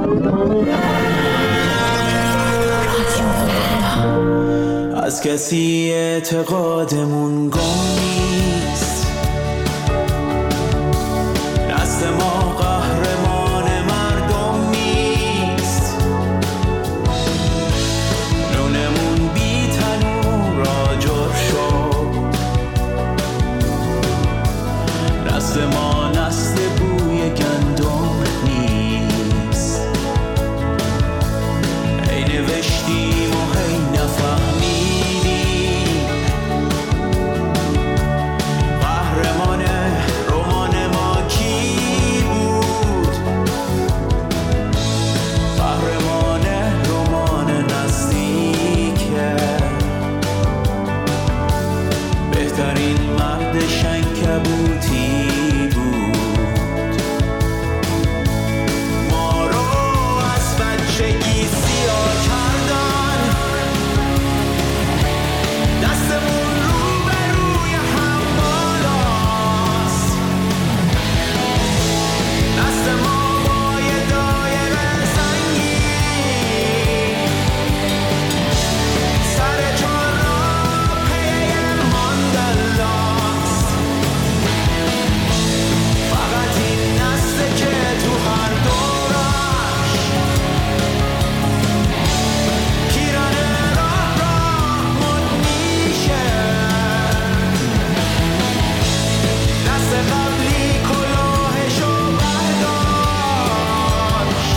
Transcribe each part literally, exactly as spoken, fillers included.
از کسی اعتقادمون گم نیست، دست ما قهرمان مردم نیست، نونمون بی تنور آجر شد، دست ما نسل بوی گندم نیست، ای نوشتیم و هی نفهمیدیم، قهرمان رمان ما کی بود، قهرمان رمان نزدیکه، بهترین مرد شنکبوتی بود، ما رو از بچگی سیاه کردن، دستمون رو به روی هم بالاست، دست ما با یه دایره سنگین، سر چهار راه پی ماندلاست، فقط این نسله که تو هر دورش پیرن راه راه مد میشه، دست قبلی کلاهشو برداشت،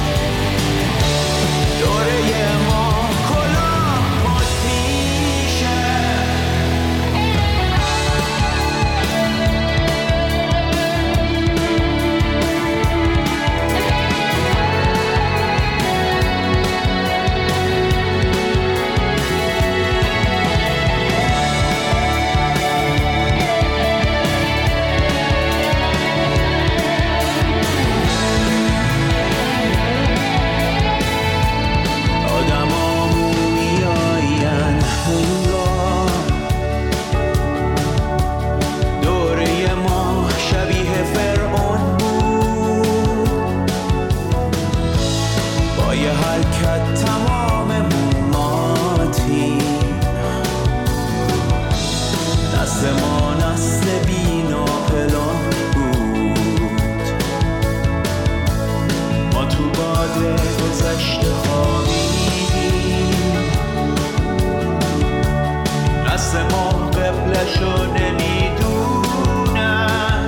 دوره ما کلاه مد میشه. آدما مومیاین هنگام، دوره ما شبیه فرعون بود، با یه حرکت تمام موماتیم، دست ما نسل بی ناپلان بود، ما تو باد گذشته خوابیدیم، دست ما قبلشو نمیدونن،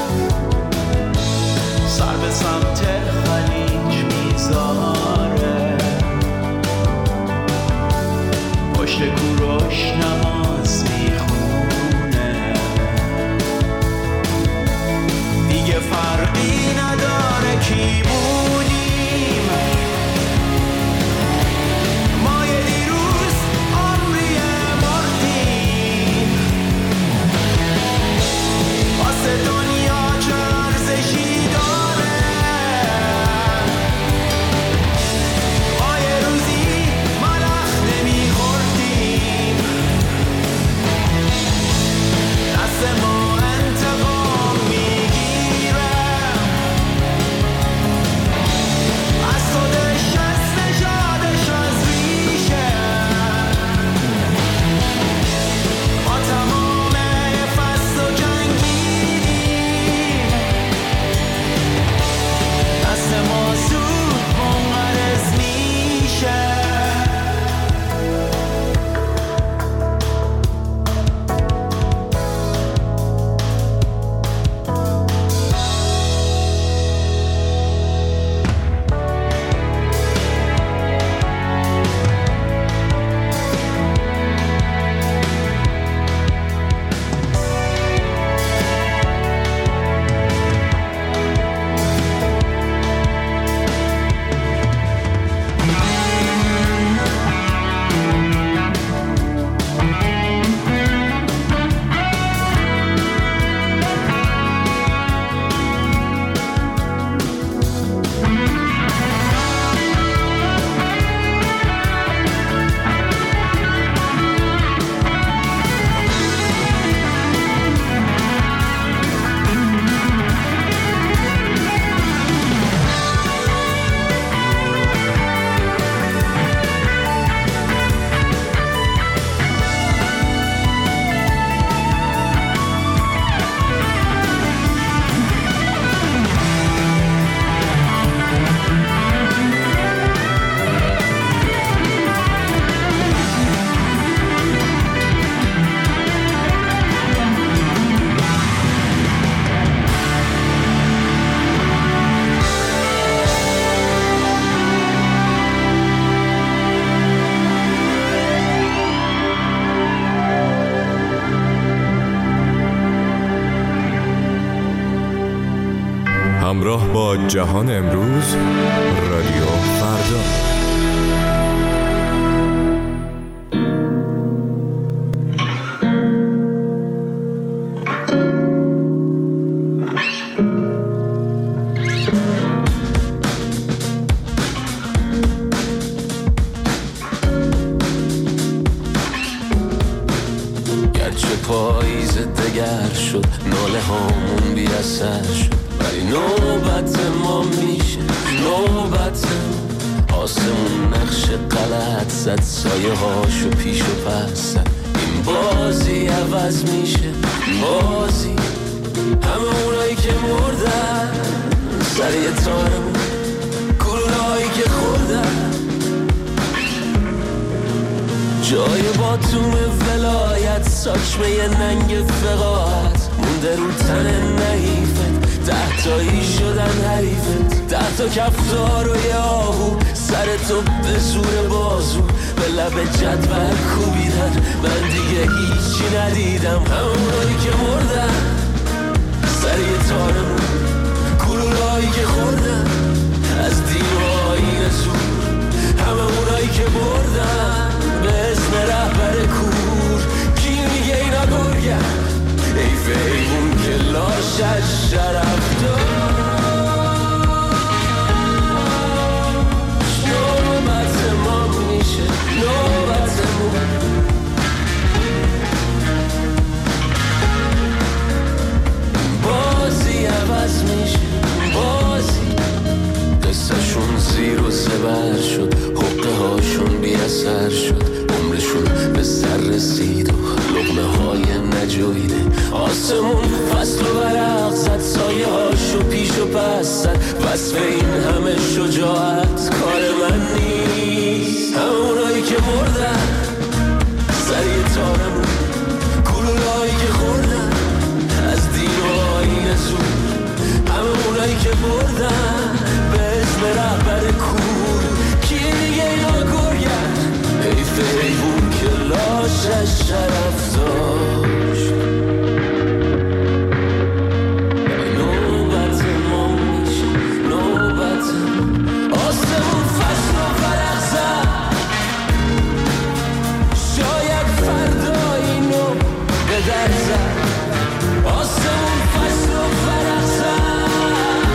سر به سمت خلیج میذاره، همراه با جهان امروز، رادیو فردا. پاییز دگر شد، ناله هامون بی اثر شد، ولی نوبت ما میشه، نوبت آسمون نقش غلط زد، سایه هاشو پیش و پس زد. این بازی عوض میشه، بازی همه اونایی که مردن سر یه تارمون، گلولهایی که خوردن جای باتوم ولایت، ساچمه یه ننگ فقاعت مونده رو تن نحیفت، ده تایی شدن حریفت، ده تا کفتار و یه آهو سر تو به زور بازو به لب جدول کوبیدن. من دیگه هیچی ندیدم، همونایی که مردن سر یه تارمون، گلولهایی که خوردن از دین و آیین زور، همه اونایی که بردن به اسم رهبر کور. کی میگه اینا گرگن؟ حیف حیوون که لاشش شرف داشت. نوبت ما میشه، نوبتمون بازی عوض میشه، بازی قصهشون زیر و زبر شد، حقه هاشون بی اثر شد، عمرشون به سر رسید و لقمه های نجویده. آسمون فصل و ورق زد، سایه هاشو پیش و پس زد، وصف این همه شجاعت کار من نیست. همونایی که مردن سر یه تارمون، گلولهایی که خوردن از دین و آیین زور، همونایی که بردن به اسم رهبر کور. کی دیگه اینا گرگن؟ حیف حیوون که لاشش شرف داشت. نوبت ما میشه، نوبت آسمون فصل و ورق زد، شاید فردا اینو به در زد. آسمون فصل و ورق زد،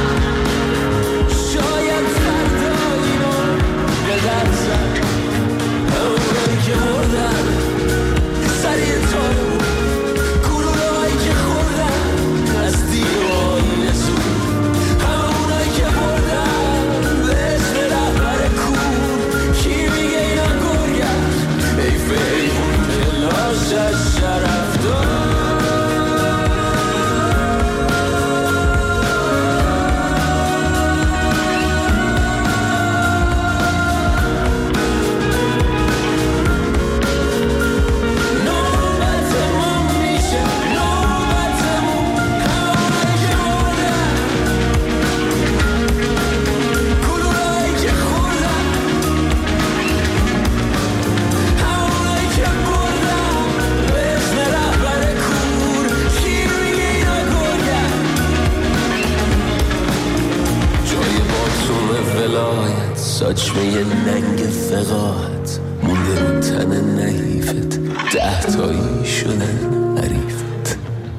شاید فردا اینو به در زد. همونایی که مردن سر یه تارمون، گلولهایی که خوردن از دین و آیین زور، همونایی که مردن به اسم رهبر کور. کی میگه اینا گرگن؟ حیف حیوون که لاشش شرف داشت. ساچمه یه ننگ فقاعت مونده رو تن نحیفت، ده تایی شدن حریفت.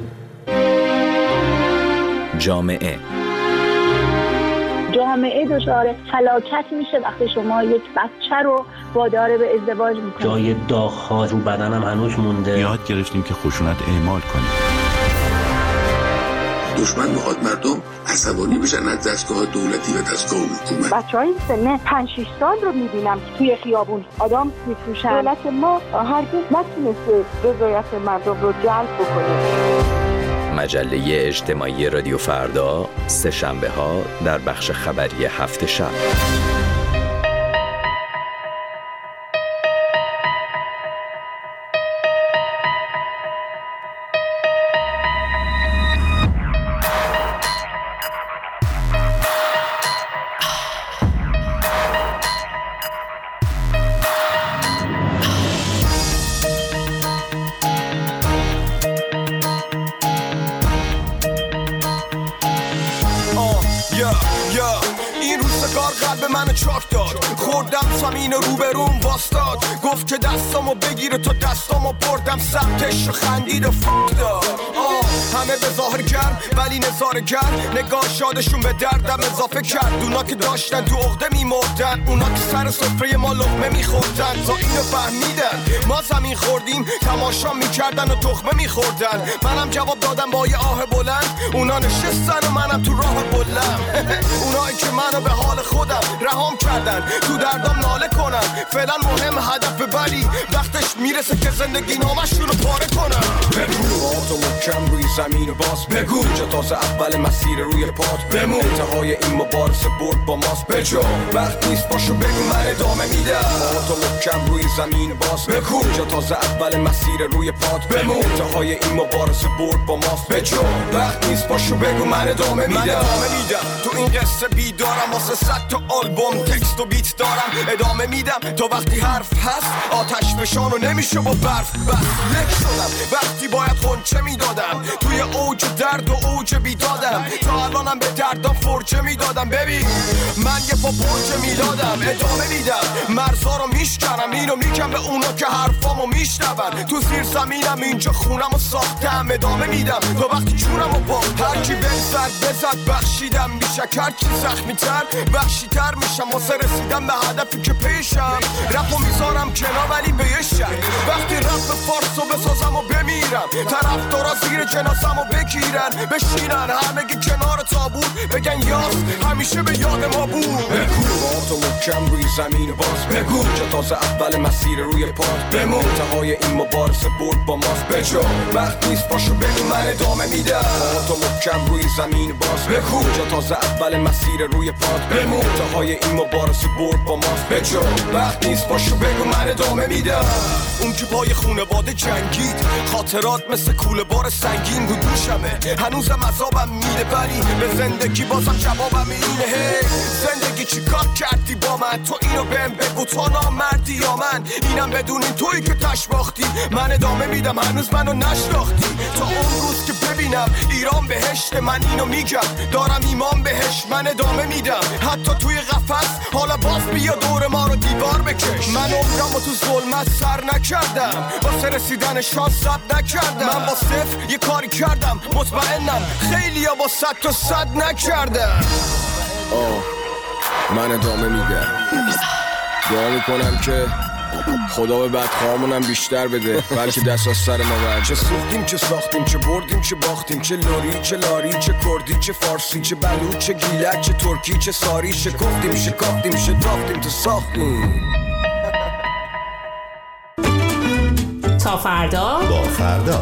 جامعه جامعه دچار فلاکت میشه وقتی شما یک بچه رو وادار به ازدواج میکنید. جای داغ‌ها رو بدنم هنوز مونده. یاد گرفتیم که خشونت اعمال کنیم. دشمن میخواد مردم عصبانی بشن از دستگاه دولتی و دستگاه حکومت. بچه‌های سن پنج شش سال رو میبینم که توی خیابون آدم میفروشن. دولت ما هرگز نتونسته رضایت مردم رو جلب بکنه. مجله اجتماعی رادیو فردا، سه شنبه ها در بخش خبری هفت شب. Yeah, نگار قلب منو چاک داد، خوردم زمین رو به روم واستاد، گفت که دستامو بگیره تو دستامو بردم سمتش و خندید و فک داد. همه به ظاهر گرم ولی نظاره گرم، نگاه شادشون به دردم اضافه کرد. اونا که داشتن تو عقده میمردن، اونا که سر سفره ما لقمه میخوردن، تا اینو فهمیدن ما زمین خوردیم تماشا میکردن و تخمه میخوردن. منم جواب دادم با یه آه بلند، اونا نشستن و منم تو راه بلند. اونایی که منو به حال خودم رهام کردن، تو دردم ناله کنن. فعلا مهم هدف ببری، وقتش میرسه که زندگی نامشون رو پاره کنم. بگو تو محکم روی زمین باز بگو، جا تازه اول مسیر روی پات بمون. انتهای این مبارزه برد با ماست بجو، وقت نیست باشو بگو من ادامه میدم. تو محکم روی زمین باز بگو، جا تازه اول مسیر روی پات بمون. انتهای این مبارزه برد با ماست بجو، وقت نیست باشو بگو من ادامه میدم. من ادامه میدم تو این قصه بیدارم، واسه صد تا آلبوم تکست و بیت دارم. ادامه میدم تا وقتی حرف هست، آتش فشانو نمیشه با برف بس. لک شدم وقتی باید خونچه میدادم، توی اوج درد و اوج بیدادم. تا الانم به دردم فرجه میدادم. ببین من یه پا برج میلادم، ادامه میدم مرزا رو میشکنم، اینو میگم به اونا که حرفامو میشنون. تو زیر زمینم اینجا خونمو ساختم، ادامه میدم تا وقتی جونمو باختم. هرکی بزد بزد بخشیدم، بیشک هرکی زخمی تر بخشی تر میشم، واسه رسیدم به هدفی که پیشم. رپو میذارم کنار ولی به یه شک، وقتی رپ فارسو بسازم و بمیرم، طرفدارا زیر جنازمو بگیرن بشینن همگی کنار تابوت، بگن یاس همیشه به یاد ما بود. بگو تو محکم روی زمین باز بگو، جا تازه اول مسیر روی پات بمون. انتهای این مبارزه برد با ماست بجو، وقت نیست باشو بگو من ادامه میدم. تو محکم روی زمین باز بگو، جا تازه اول مسیر روی پات بمون. انتهای این مبارزه برد با ماست بجو، وقت نیست باشو بگو من ادامه میدم. اون که پای خونواده جنگید، خاطرات مثل کوله بار سنگین رو دوشمه، هنوزم عذابم میده ولی به زندگی بازم جوابم اینه. هی زندگی چی کار کردی با من؟ تو اینو بهم بگو تو نامردی یا من؟ اینم بدون این تویی که تش باختی، من ادامه میدم هنوز منو نشناختی. تا اون روز که ببینم ایران بهشت، من اینو میگم دارم ایمان بهش، من ادامه میدم حتی توی قفس. حالا باز بیا دور ما رو دیوار بکش. من عمرمو تو ظلمت سر نکردم، واسه رسیدن شانس صبر نکردم. من با صفر یه کاری کردم، مطمئنم خیلی ها با صد تا صد نکردم. آه من ادامه میدم، دعا میکنم که خدا به بدخواهامونم بیشتر بده، بلکه دست از سر ما برد. چه سوختیم چه ساختیم، چه بردیم چه باختیم، چه لوری چه لاری، چه کردی چه فارسی، چه بلوچ چه گیلک، چه ترکی چه ساری، شکفتیم شکافتیم شتافتیم تو ساختیم. تا فردا با فردا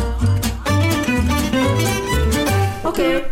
اوکی.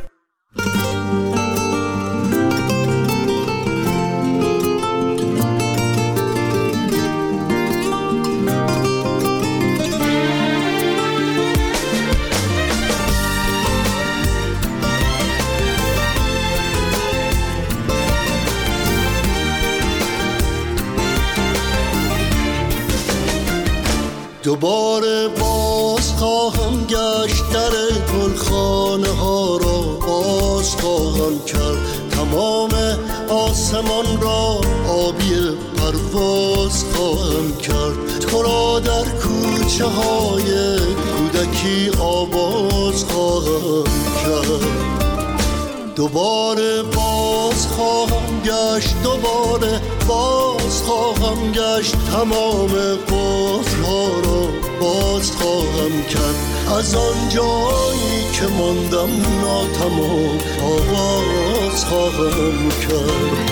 دوباره باز خواهم گشت، در گلخانه ها را باز خواهم کرد، تمام آسمان را آبی پرواز خواهم کرد، تو را در کوچه های کودکی آواز خواهم کرد. دوباره باز خواهم گشت، دوباره باز خواهم گشت، تمام قفل‌ها را باز خواهم کرد، از آن جایی که ماندم ناتمام آغاز خواهم کرد.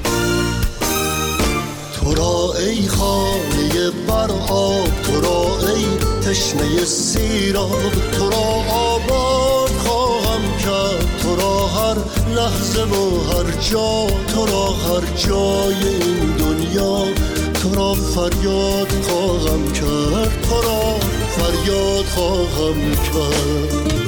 تو را ای خانه بر آب، تو را ای تشنه سیراب، تو را آباد خواهم کرد، تو را هر لحظه و هر جا، تو را هر جای این دنیا، تو را فریاد خواهم کرد، تو را فریاد خواهم کرد.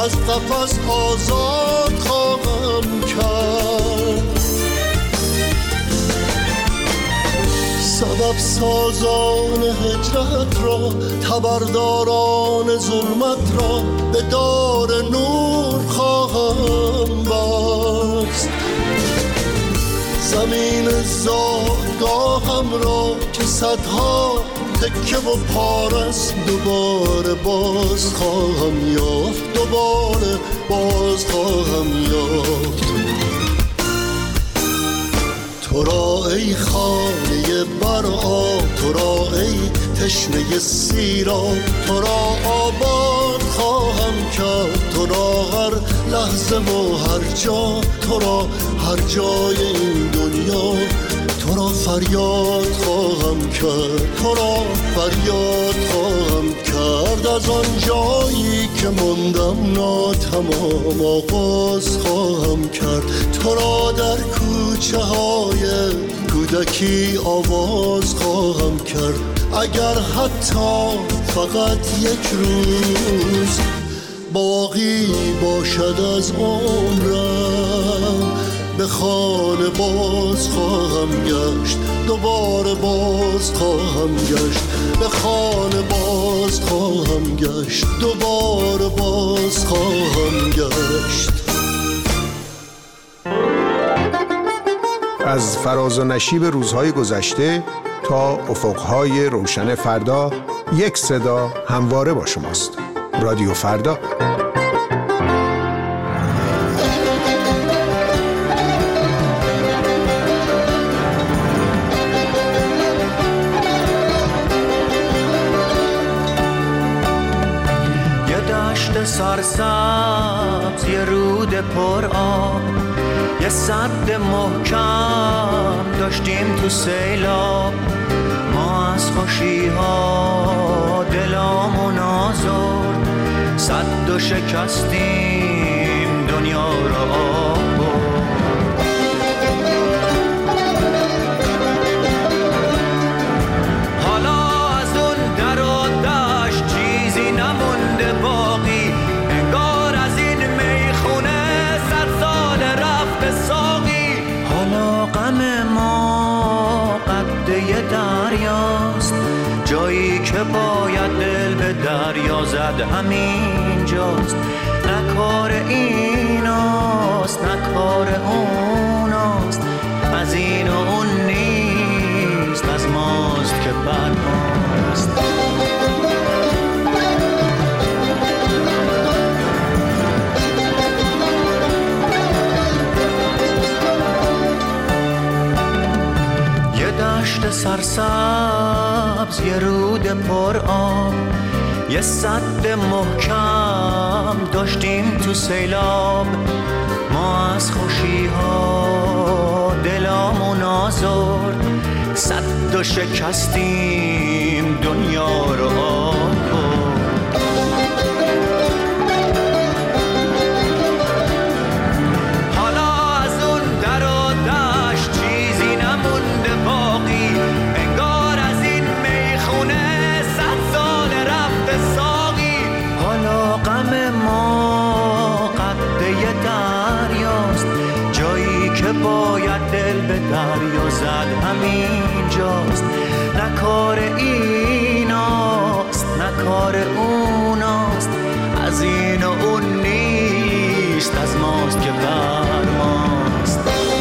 از قفس آزاد خواهم کرد. سبب سازان هجرت را، تبرداران ظلمت را به دار نور خواهم بست. زمین زادگاهم را که صدها تکه و پارست دوباره باز خواهم یافت، دوباره باز خواهم یافت. تو را ای خانه بر آب، تو را ای تشنه سیراب، تو را آباد خواهم کرد. تو را هر لحظه و هر جا، تو را هر جای این دنیا، تو را فریاد خواهم کرد. تو را فریاد خواهم کرد. از آن جایی که ماندم ناتمام آغاز خواهم کرد. تو را در کوچه های کودکی آواز خواهم کرد. اگر حتی فقط یک روز باقی باشد از عمرم، به خانه باز خواهم گشت، دوباره باز خواهم گشت. به خانه باز خواهم گشت، دوباره باز خواهم گشت. از فراز و نشیب روزهای گذشته تا افقهای روشن فردا، یک صدا همواره با شماست. رادیو فردا. سرسبز، یه رود پر آب، یه سد محکم داشتیم تو سیلاب. ما از خوشی ها دلامون آزرد، سد و شکستیم دنیا را آب برد. حالا از اون در و دشت چیزی نمونده باقی، غم ما قده دریاست، جایی که باید دل به دریا زد همین جاست. نه کار ایناست نه کار اوناست، از این و اون نیست، از ماست که بر ماست. دشت سرسبز، یه رود پر آب، یه سد محکم داشتیم تو سیلاب. ما از خوشی ها دلامون آزرد، سد و شکستیم دنیا رو آب برد. باید دل به دریا زد همین جاست. نه کار ایناست نه کار اوناست، از این و اون نیست، از ماست که بر ماست.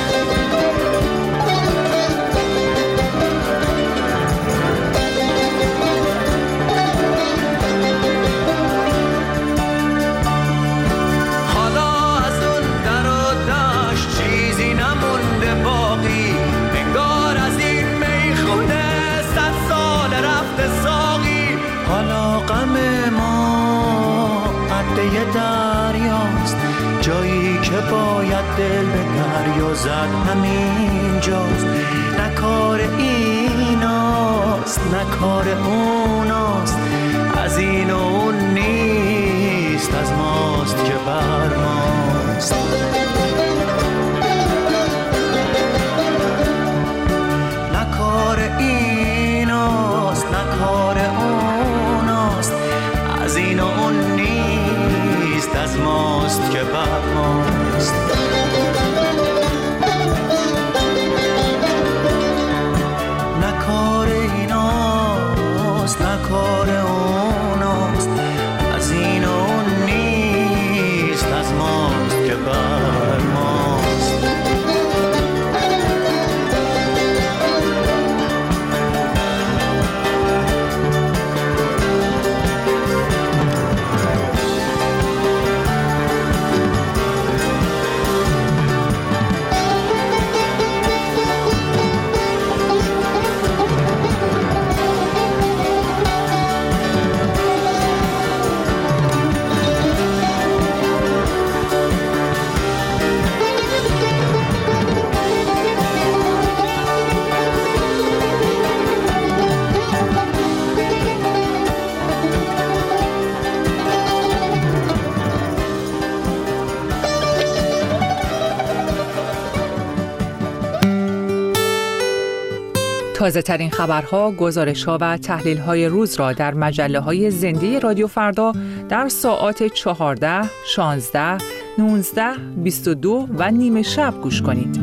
یه دریاست، جایی که باید دل به دریا زد همین جاست. نه کار ایناست نه کار اوناست، از این و اون نیست، از ماست که بر ماست. نه کار ایناست نه کار اوناست، از این و اون نیست، از ما تازه ترین خبرها، گزارش‌ها و تحلیل‌های روز را در مجله‌های زنده رادیو فردا در ساعات چهارده، شانزده، نوزده، بیست و دو و نیمه شب گوش کنید.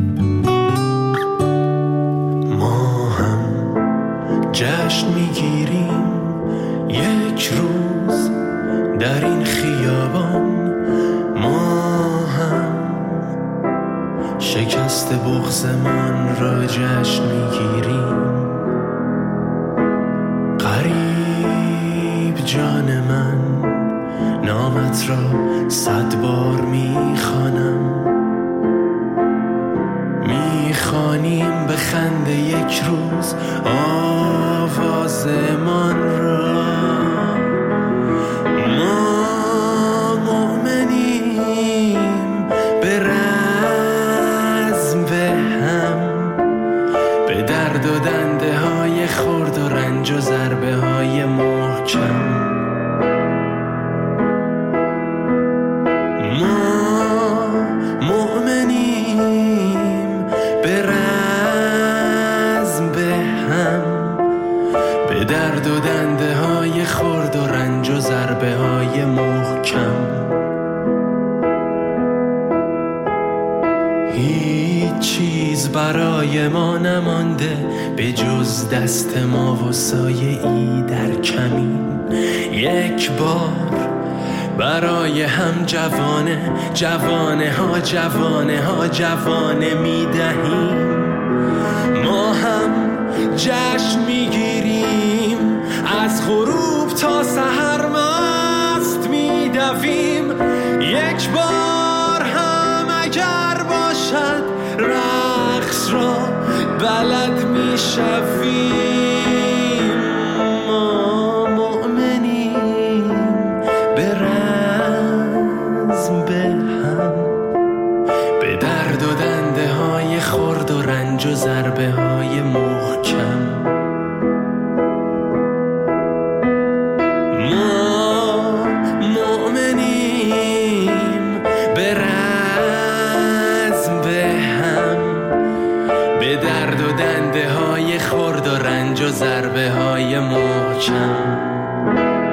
ما هم جشن میگیریم یک روز در این خیابان، ما هم شکست بغضمان را جشن میگیریم. غریب جان من، نامت را صد بار میخوانم، میخوانیم به خنده یک روز آوازمان را. ما مؤمنیم به رزم به هم، به درد و دنده های خرد و رنج و ضربه های محکم. ما مؤمنیم به رزم به هم، به درد و دنده های خرد و رنج و ضربه های محکم. هیچ چیز برای ما نمانده به جز دست ما و سایه ای در کمین. یک بار برای هم جوانه جوانه ها جوانه ها جوانه می دهیم. ما هم جشن می گیریم، از غروب تا سحر مست می دویم. یک بار هم اگر باشد رقص را بلد می شویم. ما مؤمنیم به رزم به هم، به درد و دنده های خرد و رنج و ضربه های محکم. ما مؤمنیم به رزم به هم، به درد و دنده های خرد و رنج و ضربه های محکم.